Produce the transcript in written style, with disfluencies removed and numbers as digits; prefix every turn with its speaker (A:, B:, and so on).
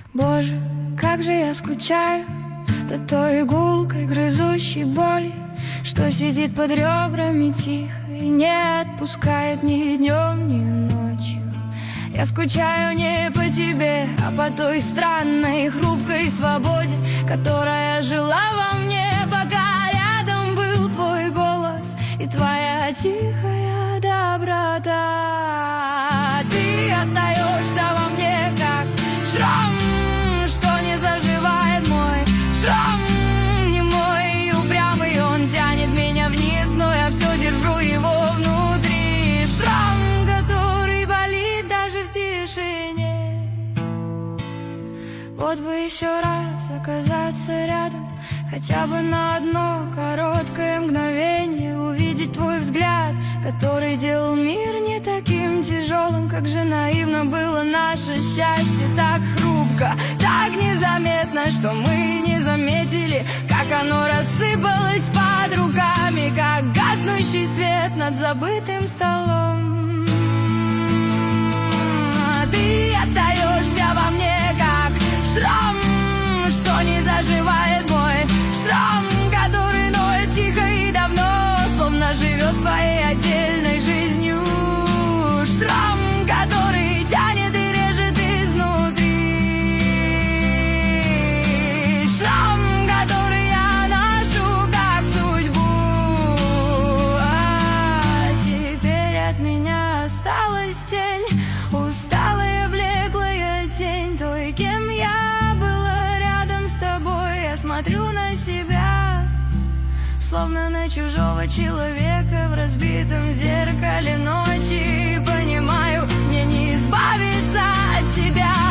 A: Боже, как же я скучаю за той игулкой, грызущей боли, что сидит под ребрами тихо и не отпускает ни днем, ни ночью. Я скучаю не по тебе, а по той странной хрупкой свободе, которая жила во мне, пока рядом был твой голос и твоя тихая доброта. Ты остаешься во мне, как шрам, что не заживает мой шрам. Не мой и упрямый, он тянет меня вниз, но я все держу его внутри. Шрам, который болит даже в тишине. Вот бы еще раз оказаться рядом, хотя бы на одно короткое мгновение, увидеть твой взгляд, который делал мир не таким тяжелым. Как же наивно было наше счастье, так хрупко, так незаметно, что мы не заметили, как оно рассыпалось под руками, как гаснущий свет над забытым столом. Ты остаешься во мне, как шрам, что не заживает мой шрам, который ноет тихо и давно, словно живет своей отдельной жизнью. Шрам, который тянет и режет изнутри. Шрам, который я ношу как судьбу. А теперь от меня осталась тень, усталая блеклая тень той, кем я была рядом с тобой. Я смотрю на себя, словно на чужого человека в разбитом зеркале ночи. Понимаю, мне не избавиться от тебя.